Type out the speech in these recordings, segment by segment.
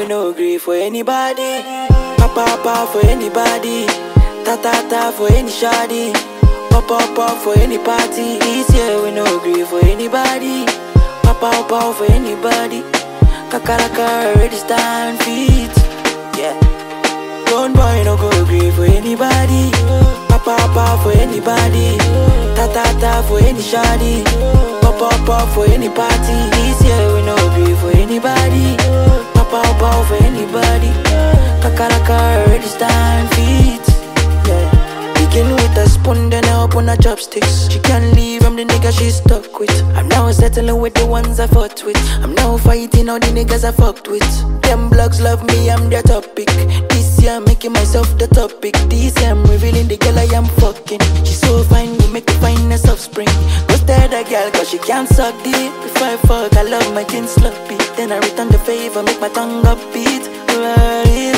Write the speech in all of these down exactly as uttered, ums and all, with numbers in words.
we no agree for anybody. Papa papa for anybody. Ta ta ta for any shoddy. Pop up up for any party. This year we no agree for anybody. Papa papa for anybody. Kakaraka already stand feet. Yeah. Don't boy no go agree for anybody. Papa papa for anybody. Ta ta ta for any shoddy. Pop up up for any party. This year we no agree for anybody. Papa papa for anybody. Kakaraka already stand feet. Yeah. Begin with a spoon, then I open her chopsticks. She can't leave, I'm the nigga she's stuck with. I'm now settling with the ones I fought with. I'm now fighting all the niggas I fucked with. Them blogs love me, I'm their topic. This year I'm making myself the topic. This year I'm revealing the girl I am fucking. She's so fine, we make the finest offspring. Go stare the girl cause she can't suck deep. Before I fuck, I love my kin sloppy. Then I return the favor, make my tongue upbeat. Right.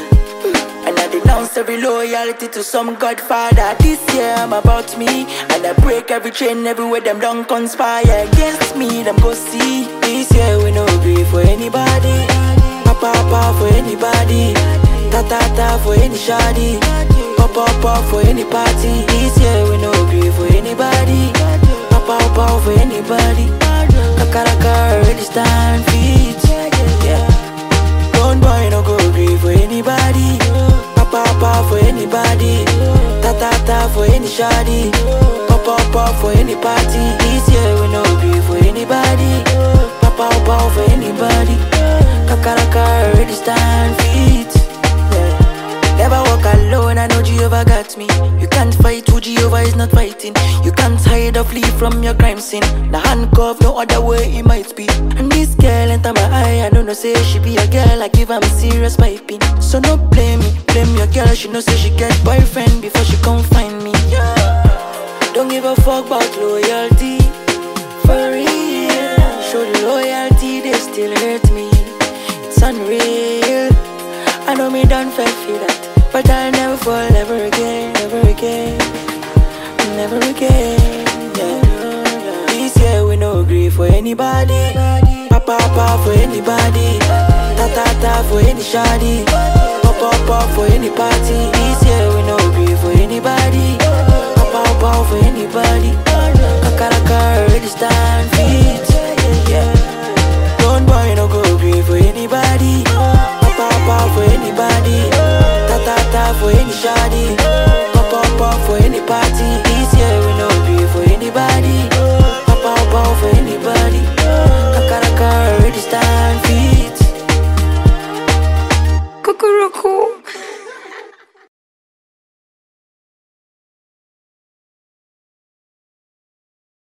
And I denounce every loyalty to some godfather. This year I'm about me. And I break every chain everywhere them don't conspire against me, them go see. This year we no agree for anybody. Papa papa for anybody. Ta ta ta for any shoddy. Papa papa for any party. This year we no agree for anybody. Papa papa for anybody. Kakaraka already stand feet. Yeah. Don't boy no go agree for anybody. Papa papa for anybody. Ta ta ta for any shoddy. Papa papa for any party. This year we no agree for anybody. Papa papa for anybody. Kakaraka already stand feet. Yeah. Never walk alone, I know Jehovah got me. You can't fight who Jehovah is not fighting. You can't hide or flee from your crime scene. The handcuff, no other way it might be. And this girl enter my eye, I don't know say she be a girl, I give her a serious piping. So no blame me, blame your girl, she know say she get boyfriend before she come find me. Yeah. Don't give a fuck about loyalty. For real, show the loyalty, they still hurt me. It's unreal. I know me done fell feel that, but I'll never fall ever again, never again, never again. Yeah. This year we no agree for anybody. Papa papa for anybody. Ta ta ta for any shoddy. Papa papa for any party. This year we no agree for anybody. Papa papa for anybody. Kakaraka already stand feet. Yeah. Don't boy no go agree for anybody. Papa for anybody. Ta ta ta for any shoddy. Papa papa for any party. This year we no agree for anybody. Papa papa for anybody. Kakaraka already stand feet. Cuckoo.